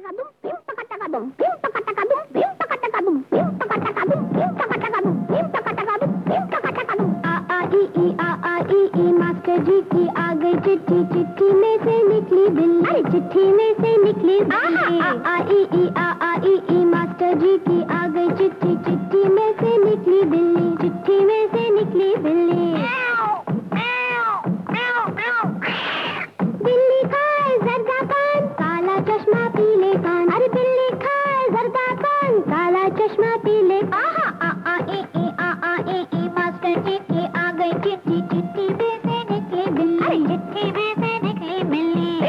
Master ji की आ गई चिट्ठी, चिट्ठी में से निकली बिल्ली, अरे चिट्ठी में से निकली बिल्ली। आ मास्टर जी की आ गई चिट्ठी, चिट्ठी में से निकली बिल्ली, चिट्ठी में से निकली बिल्ली। बिल्ली खाए जर्दा पान, काला चश्मा पीले कान, अरे बिल्ली खाए जर्दा पान, काला चश्मा पीले। मास्टर जी की आ गई चिट्ठी, चिट्ठी में से निकली बिल्ली, अरे चिट्ठी में से निकली बिल्ली।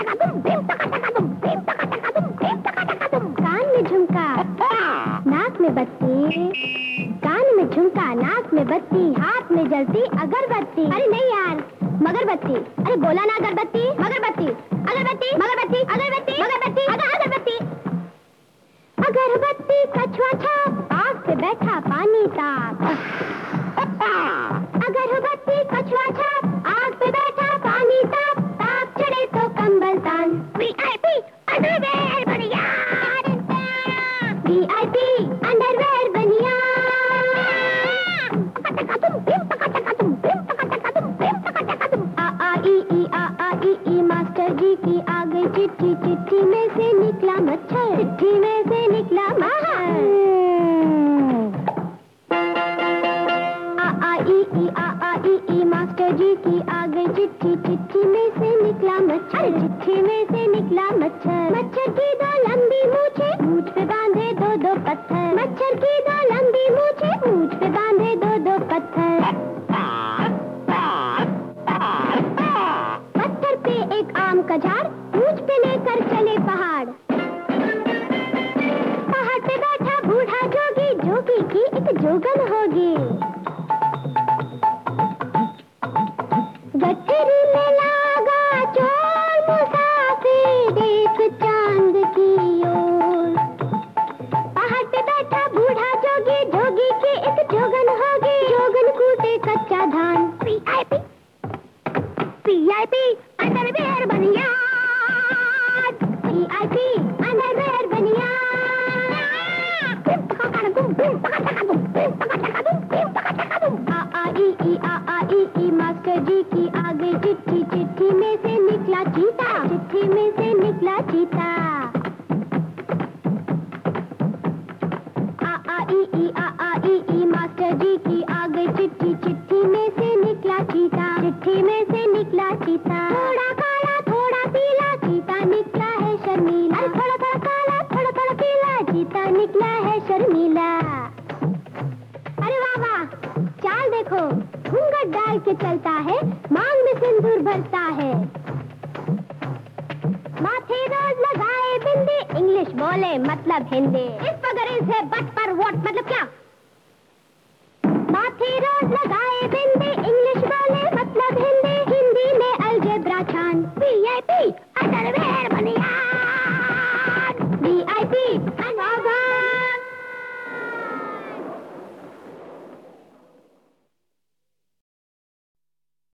कान में झुमका, नाक में बत्ती, कान में झुमका, नाक में बत्ती, हाथ में जलती अगरबत्ती। अरे नहीं यार, मगरबत्ती। अरे बोला ना अगरबत्ती, मगरबत्ती, अगरबत्ती, मगरबत्ती, अगरबत्ती, मगरबत्ती, अगरबत्ती। अगरबत्ती कछुआ छाप, आग पे बैठा पानी ताप। अगरबत्ती कछुआ छाप, आग पे बैठा पानी ताप, ताप चढ़े तो कंबल तान। VIP अंडरवेयर बनिया, VIP अंडरवेयर बनिया। मास्टर जी की आ गई चिट्ठी, चिट्ठी में से निकला मच्छर, चिट्ठी में से निकला मच्छर। मास्टर जी की आ गई चिट्ठी, चिट्ठी में से निकला मच्छर, चिट्ठी में से निकला मच्छर। मच्छर की दो लंबी मूछें, मूछ पे बांधे दो दो पत्थर। मच्छर की दो लंबी मूछें, मूछ पे बांधे दो दो पत्थर। पत्थर पे एक आम का झाड़, मूछ पे लेकर चले पहाड़। पहाड़ पे बैठा बूढ़ा जोगी, जोगी की एक जोगन होगी। गठरी में लागा चोर मुसाफिर, देख चांद की ओर। पहाड़ पे बैठा बूढ़ा जोगी, जोगी की एक जोगन होगी। जोगन कूटे कच्चा धान। VIP अंडरवेयर बनिया, VIP अंडरवेयर बनिया। मास्टर जी की आ गई चिट्ठी, चिट्ठी में से निकला चीता, चिट्ठी में से निकला चीता। मास्टर जी की आ गई चिट्ठी, चिट्ठी में से निकला चीता, चिट्ठी में से निकला चीता। थोड़ा काला थोड़ा पीला, चीता निकला है शर्मीला। थोड़ा थोड़ा काला थोड़ा थोड़ा पीला, चीता निकला है शर्मीला। अरे वाह वाह, चाल देखो, घूंघट डाल के चलता है, मांग में सिंदूर भरता है। माथे रोज लगाए बिंदी, इंग्लिश बोले मतलब हिंदी। इस वगर इस है बट पर वोट मतलब क्या? माथे रोज लगाए बिंदी,